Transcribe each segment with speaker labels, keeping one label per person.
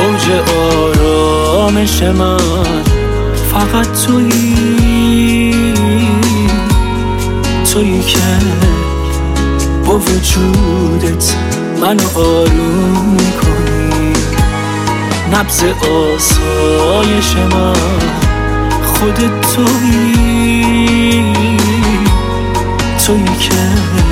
Speaker 1: اوج آرامش من فقط تویی که با وجودت منو آروم میکنی. نبض آسایش من خودت تویی که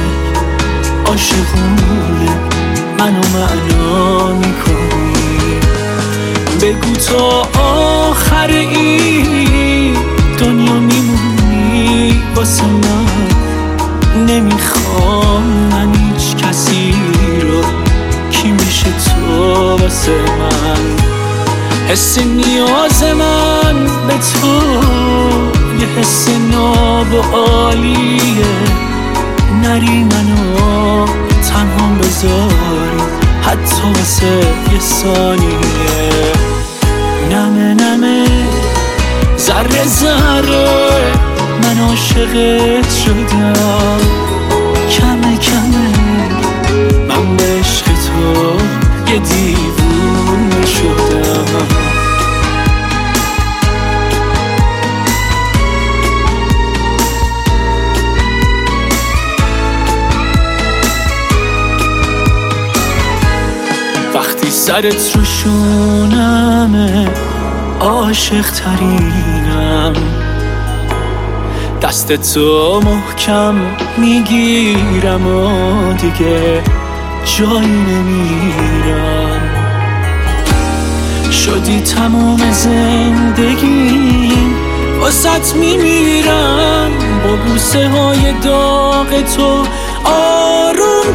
Speaker 1: عاشقونه منو معنا میکنی. بگو تا آخر این دنیا میمونی واسه من، نمیخوام من هیچ کسی رو، کی میشه تو واسه من؟ حس نیاز من به تو یه حس ناب و عالیه، نری منو تنها بذاری حتی واسه یه ثانیه. نمه نمه ذره ذره من عاشقت شدم، کمه کمه من به عشق تو یه دیوونه شدم. وقتی سرت رو شونمه عاشق ترینم، دست تو محکم میگیرم و دیگه جایی نمیرم. شدی تموم زندگیم واسط میمیرم، با بوسه های داغ تو آروم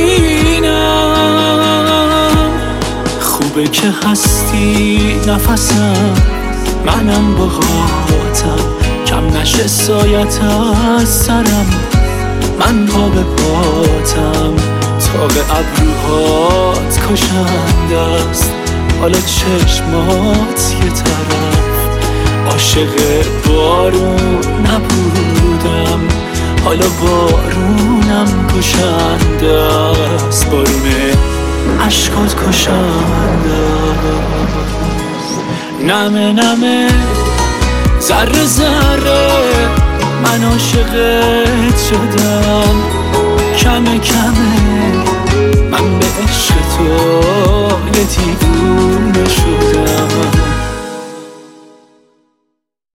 Speaker 1: ترینم. خوبه که هستی نفسم، منم باهاتم، کم نشه سایت از سرم، من پا به پاتم. تاق ابروهات کشنده است، حالا چشمات یه طرف. عاشق بارون نبودم، حالا بارونم کشنده است، بارون عشقات کشنده است. نمه نمه ذره ذره من عاشقت شدم، کمه کمه من به عشق تو یه